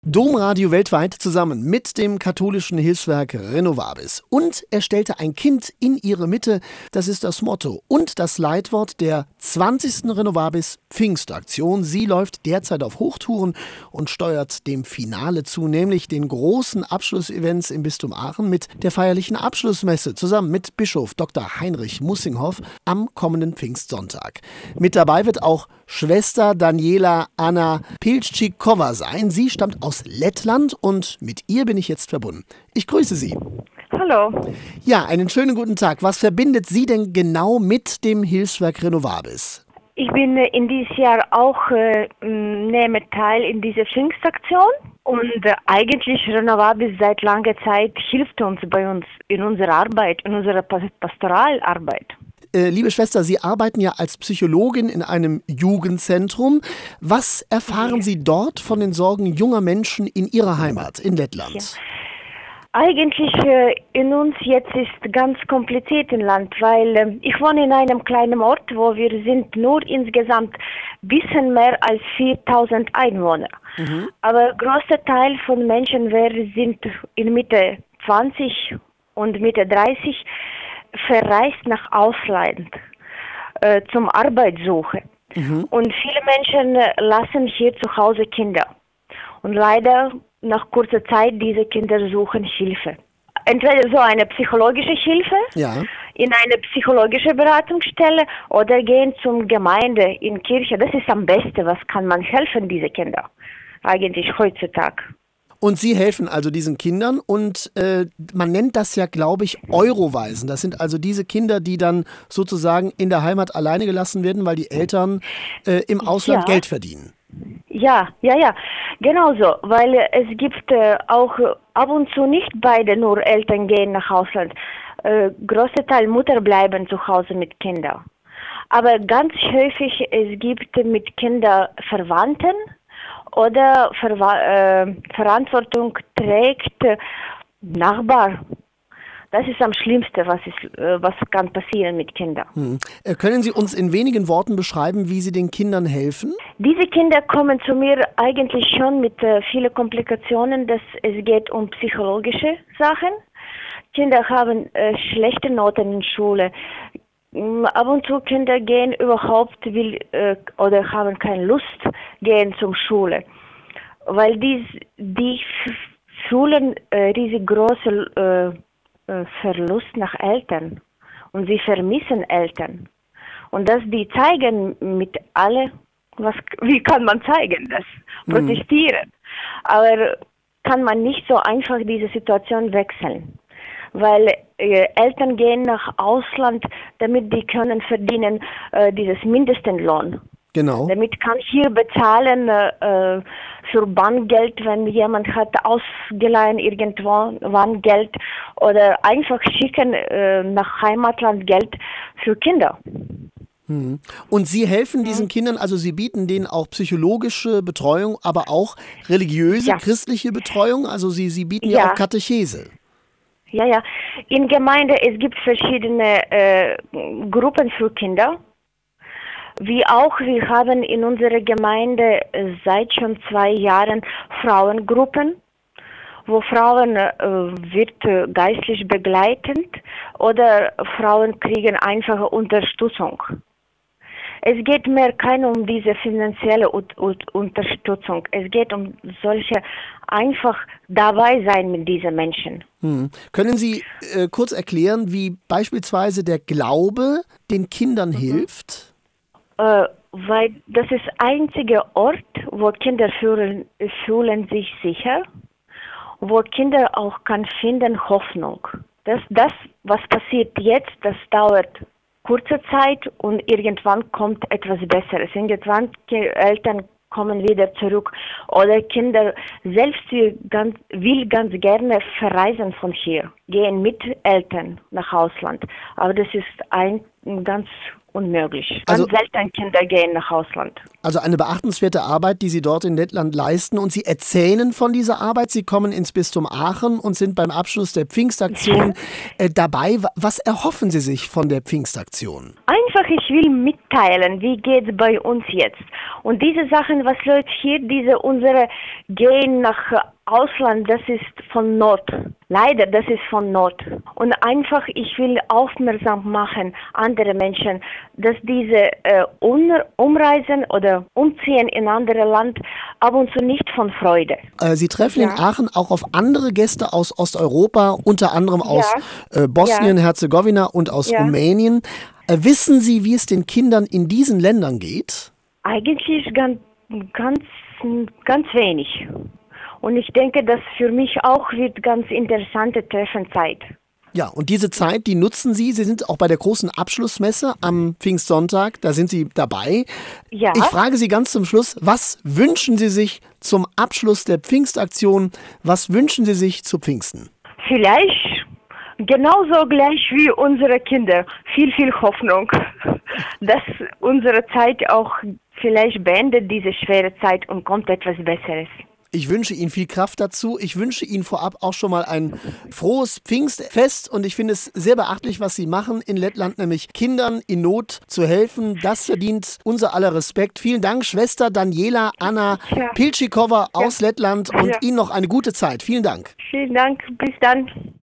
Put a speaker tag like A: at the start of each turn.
A: Domradio weltweit zusammen mit dem katholischen Hilfswerk Renovabis. Und er stellte ein Kind in ihre Mitte. Das ist das Motto und das Leitwort der 20. Renovabis Pfingstaktion. Sie läuft derzeit auf Hochtouren und steuert dem Finale zu, nämlich den großen Abschlussevents im Bistum Aachen mit der feierlichen Abschlussmesse zusammen mit Bischof Dr. Heinrich Mussinghoff am kommenden Pfingstsonntag. Mit dabei wird auch Schwester Daniela Anna Piltschikowa sein. Sie stammt aus Lettland und mit ihr bin ich jetzt verbunden. Ich grüße Sie.
B: Hallo.
A: Ja, einen schönen guten Tag. Was verbindet Sie denn genau mit dem Hilfswerk Renovabis?
B: Ich bin in dieses Jahr auch nehme teil in dieser Pfingstaktion und eigentlich Renovabis seit langer Zeit hilft uns bei uns in unserer Arbeit, in unserer Pastoralarbeit.
A: Liebe Schwester, Sie arbeiten ja als Psychologin in einem Jugendzentrum. Was erfahren Sie dort von den Sorgen junger Menschen in Ihrer Heimat, in Lettland?
B: Ja. Eigentlich in uns jetzt ist ganz kompliziert im Land, weil ich wohne in einem kleinen Ort, wo wir sind nur insgesamt ein bisschen mehr als 4000 Einwohner. Mhm. Aber großer Teil von Menschen sind in Mitte 20 und Mitte 30 verreist nach Ausland zum Arbeitssuche. Mhm. Und viele Menschen lassen hier zu Hause Kinder. Und leider nach kurzer Zeit diese Kinder suchen Hilfe. Entweder so eine psychologische Hilfe in eine psychologische Beratungsstelle oder gehen zum Gemeinde in Kirche. Das ist am besten, was kann man helfen, diese Kinder eigentlich heutzutage.
A: Und Sie helfen also diesen Kindern und man nennt das ja, glaube ich, Eurowaisen. Das sind also diese Kinder, die dann sozusagen in der Heimat alleine gelassen werden, weil die Eltern im Ausland Geld verdienen.
B: Ja, genau so, weil es gibt auch ab und zu nicht beide nur Eltern gehen nach Ausland. Großer Teil Mutter bleiben zu Hause mit Kindern. Aber ganz häufig es gibt mit Kindern Verwandten, oder Verantwortung trägt Nachbar. Das ist am schlimmsten, was kann passieren mit Kindern.
A: Können Sie uns in wenigen Worten beschreiben, wie Sie den Kindern helfen?
B: Diese Kinder kommen zu mir eigentlich schon mit vielen Komplikationen. Es geht um psychologische Sachen. Kinder haben schlechte Noten in Schule. Ab und zu Kinder gehen überhaupt oder haben keine Lust gehen zur Schule, weil die fühlen riesengroße Verlust nach Eltern und sie vermissen Eltern und das die zeigen mit alle, wie kann man zeigen das, protestieren, aber kann man nicht so einfach diese Situation wechseln. Weil Eltern gehen nach Ausland, damit die können verdienen dieses Mindestlohn.
A: Genau.
B: Damit kann hier bezahlen für Bahngeld, wenn jemand hat ausgeliehen irgendwann Geld oder einfach schicken nach Heimatland Geld für Kinder.
A: Und Sie helfen diesen Kindern, also Sie bieten denen auch psychologische Betreuung, aber auch religiöse, christliche Betreuung, also Sie bieten ja auch Katechese.
B: Ja. In Gemeinde, es gibt verschiedene Gruppen für Kinder. Wir haben in unserer Gemeinde seit schon 2 Jahren Frauengruppen, wo Frauen wird geistlich begleitend oder Frauen kriegen einfache Unterstützung. Es geht mehr um diese finanzielle Unterstützung. Es geht um solche einfach dabei sein mit diesen Menschen.
A: Können Sie kurz erklären, wie beispielsweise der Glaube den Kindern hilft?
B: Weil das ist der einzige Ort, wo Kinder fühlen sich sicher, wo Kinder auch kann finden Hoffnung. Das, was passiert jetzt, das dauert kurze Zeit und irgendwann kommt etwas Besseres. Irgendwann Eltern kommen wieder zurück oder Kinder selbst will ganz gerne verreisen von hier, gehen mit Eltern nach Ausland. Aber das ist ganz unmöglich. Ganz selten Kinder gehen nach Ausland.
A: Also eine beachtenswerte Arbeit, die Sie dort in Lettland leisten. Und Sie erzählen von dieser Arbeit. Sie kommen ins Bistum Aachen und sind beim Abschluss der Pfingstaktion dabei. Was erhoffen Sie sich von der Pfingstaktion?
B: Einfach ich will mitteilen, wie geht's bei uns jetzt. Und diese Sachen, was läuft hier, unsere Gehen nach Ausland, das ist von Not. Leider, das ist von Not. Und einfach, ich will aufmerksam machen, andere Menschen, dass diese Umreisen oder Umziehen in andere Land ab und zu nicht von Freude.
A: Sie treffen in Aachen auch auf andere Gäste aus Osteuropa, unter anderem aus Bosnien-Herzegowina und aus Rumänien. Wissen Sie, wie es den Kindern in diesen Ländern geht?
B: Eigentlich ganz wenig. Und ich denke, dass für mich auch wird ganz interessante Treffenzeit.
A: Ja, und diese Zeit, die nutzen Sie. Sie sind auch bei der großen Abschlussmesse am Pfingstsonntag. Da sind Sie dabei.
B: Ja.
A: Ich frage Sie ganz zum Schluss, was wünschen Sie sich zum Abschluss der Pfingstaktion? Was wünschen Sie sich zu Pfingsten?
B: Vielleicht genauso gleich wie unsere Kinder. Viel Hoffnung, dass unsere Zeit auch vielleicht beendet, diese schwere Zeit, und kommt etwas Besseres.
A: Ich wünsche Ihnen viel Kraft dazu. Ich wünsche Ihnen vorab auch schon mal ein frohes Pfingstfest. Und ich finde es sehr beachtlich, was Sie machen in Lettland, nämlich Kindern in Not zu helfen. Das verdient unser aller Respekt. Vielen Dank, Schwester Daniela Anna Pilčíková aus Lettland, und Ihnen noch eine gute Zeit. Vielen Dank.
B: Vielen Dank. Bis dann.